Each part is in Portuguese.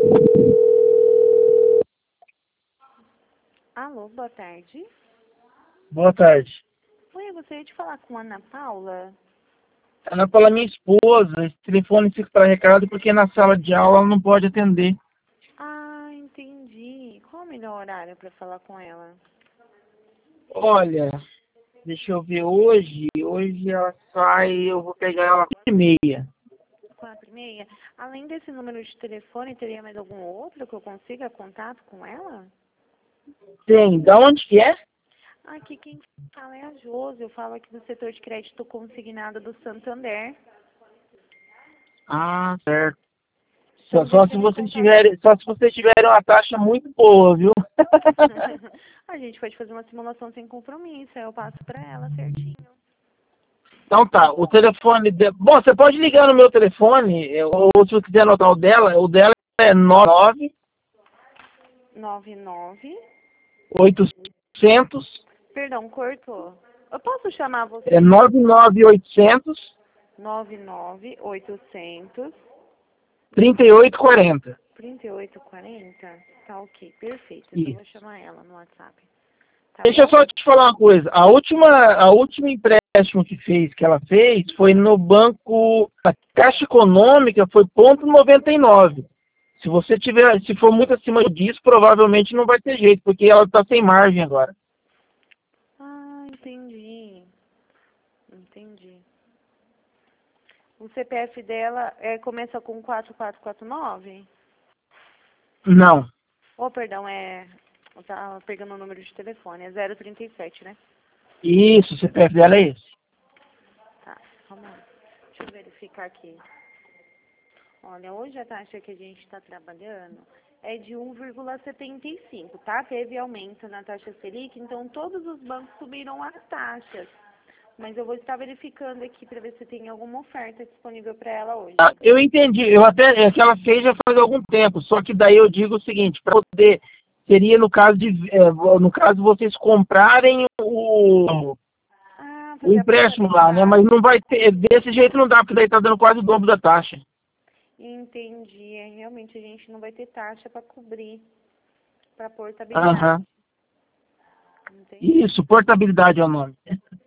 Alô, boa tarde. Boa tarde. Oi, eu gostaria de falar com a Ana Paula. Ana Paula, minha esposa, esse telefone fica para recado porque na sala de aula ela não pode atender. Ah, entendi. Qual o melhor horário para falar com ela? Olha, deixa eu ver hoje. Hoje ela sai, eu vou pegar ela às 4h30. 4h30? Além desse número de telefone, teria mais algum outro que eu consiga contato com ela? Tem, da onde que é? Aqui quem fala é a Josi. Eu falo aqui do setor de crédito consignado do Santander. Ah, certo. Só, Estamos só se entrando em vocês contato. tiverem, só se vocês tiverem uma taxa muito boa, viu? A gente pode fazer uma simulação sem compromisso. Aí eu passo para ela certinho. Então tá, o telefone bom, você pode ligar no meu telefone, ou se você quiser anotar o dela é 99 99. 800 Perdão, cortou. Eu posso chamar é você? 99800 99800 3840. 3840? Tá ok, perfeito. Então eu Isso. vou chamar ela no WhatsApp. Tá Deixa eu bom? só te falar uma coisa. A última empréstimo que ela fez foi no banco, a Caixa Econômica foi 0,99. Se for muito acima disso, provavelmente não vai ter jeito, porque ela está sem margem agora. Ah, entendi. Entendi. O CPF dela começa com 4449? Não. Oh, perdão, eu tava pegando o número de telefone. É 037, né? Isso, o CPF dela é esse. Tá, vamos lá. Deixa eu verificar aqui. Olha, hoje a taxa que a gente está trabalhando é de 1,75, tá? Teve aumento na taxa Selic, então todos os bancos subiram as taxas. Mas eu vou estar verificando aqui para ver se tem alguma oferta disponível para ela hoje. Ah, eu entendi. É que ela fez já faz algum tempo. Só que daí eu digo o seguinte, para poder seria no caso vocês comprarem Ah, o fazer a empréstimo lá, né? Mas portabilidade. não vai ter, desse jeito não dá, porque daí tá dando quase o dobro da taxa. Entendi. Realmente a gente não vai ter taxa para cobrir, para portabilidade. Aham. Entendi. Isso, portabilidade é o nome.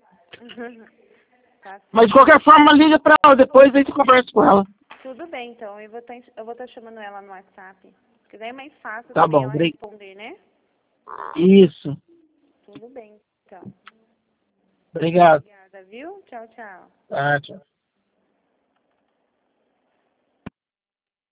Tá Mas de certo. qualquer forma, liga pra ela, depois aí você conversa com ela. Tudo bem, então. Eu vou estar chamando ela no WhatsApp. Porque daí é mais fácil Tá também bom, ela responder, né? isso. Tudo bem, então. Obrigado. Obrigada, viu? Tchau, tchau. Tá, tchau.